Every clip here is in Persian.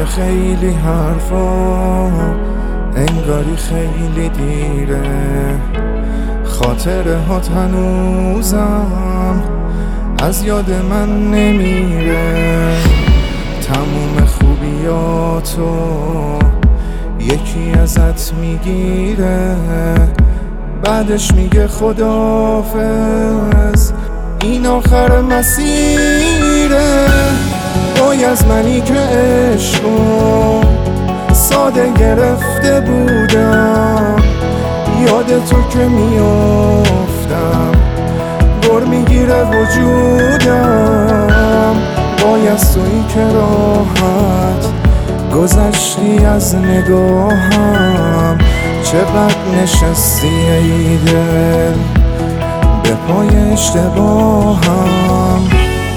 خیلی حرفا انگاری خیلی دیره، خاطره هات هنوزم از یاد من نمیره. تموم خوبیاتو یکی ازت میگیره، بعدش میگه خداحافظ این آخر مسیره. وای از منی که عشقو ساده گرفته بودم، یاد تو که میافتم بر میگیره وجودم. وای از تویی که راحت گذشتی از نگاهم، چقدر نشستی ای دل به پای اشتباهم.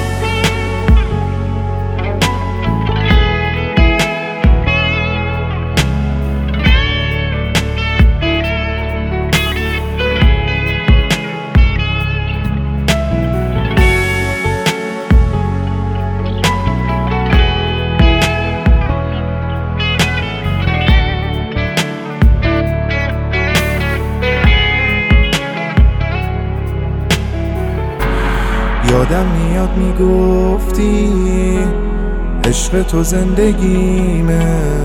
یادم میاد میگفتی عشق تو زندگیمه،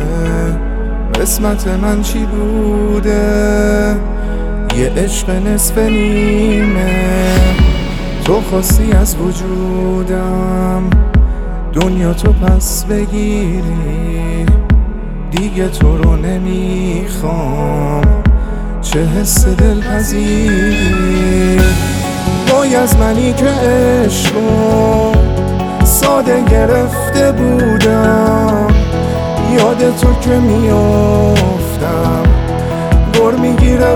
قسمت من چی بوده یه عشق نصف نیمه. تو خواستی از وجودم دنیا تو پس بگیری، دیگه تو رو نمیخوام چه حس دلپذیری. وای از منی که عشقو ساده گرفته بودم، یاد تو که میافتم بر میگیره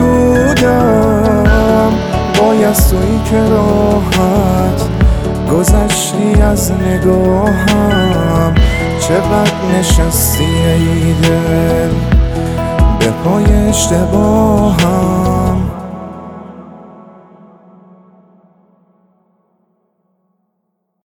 وجودم. وای از تویی که راحت گذشتی از نگاهم، چقدر نشستی ای دل به پای اشتباهم.